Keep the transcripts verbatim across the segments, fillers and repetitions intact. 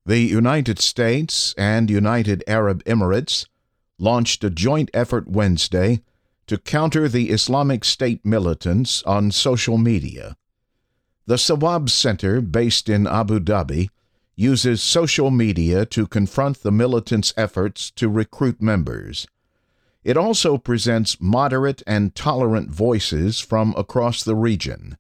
The United States and United Arab Emirates launched a joint effort Wednesday to counter the Islamic State militants on social media. The Sawab Center, based in Abu Dhabi, uses social media to confront the militants' efforts to recruit members. It also presents moderate and tolerant voices from across the region.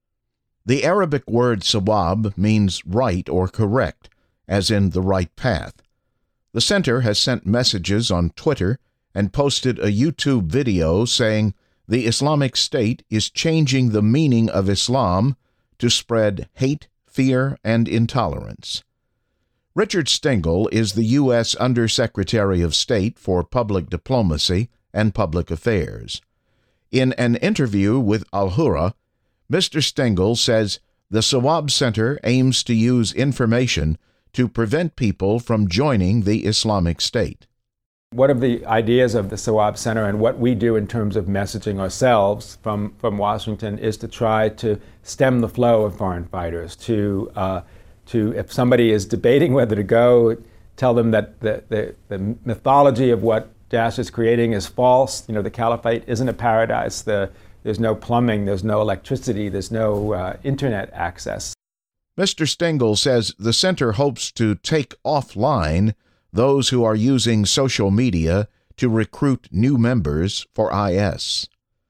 The Arabic word sawab means right or correct, as in the right path. The center has sent messages on Twitter and posted a YouTube video saying the Islamic State is changing the meaning of Islam to spread hate, fear, and intolerance. Richard Stengel is the U S Undersecretary of State for Public Diplomacy and Public Affairs. In an interview with Al-Hurra, Mister Stengel says the Sawab Center aims to use information to prevent people from joining the Islamic State. One of the ideas of the Sawab Center and what we do in terms of messaging ourselves from, from Washington is to try to stem the flow of foreign fighters, to, uh, to if somebody is debating whether to go, tell them that the, the, the mythology of what Daesh is creating is false. You know, the caliphate isn't a paradise. The, there's no plumbing, there's no electricity, there's no uh, internet access. Mister Stengel says the center hopes to take offline those who are using social media to recruit new members for I S.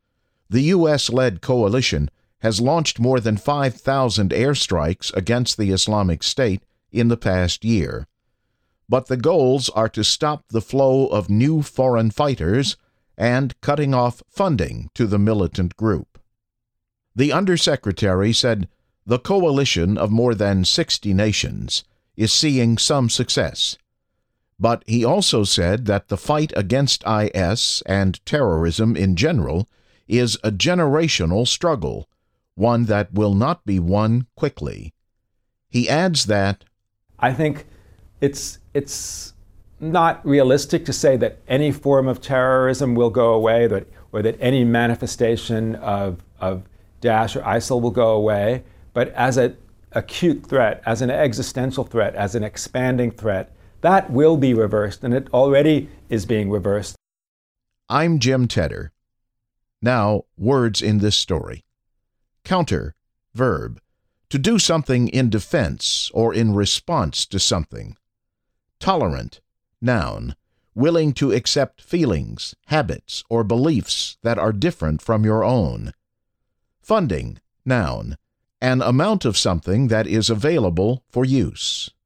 The U S-led coalition has launched more than five thousand airstrikes against the Islamic State in the past year. But the goals are to stop the flow of new foreign fighters and cutting off funding to the militant group. The Undersecretary said the coalition of more than sixty nations is seeing some success. But he also said that the fight against I S and terrorism in general is a generational struggle, one that will not be won quickly. He adds that, I think it's it's not realistic to say that any form of terrorism will go away, that, or that any manifestation of, of Daesh or ISIL will go away. But as an acute threat, as an existential threat, as an expanding threat, that will be reversed, and it already is being reversed. I'm Jim Tedder. Now, words in this story. Counter, verb, to do something in defense or in response to something. Tolerant, noun, willing to accept feelings, habits, or beliefs that are different from your own. Funding, noun, an amount of something that is available for use.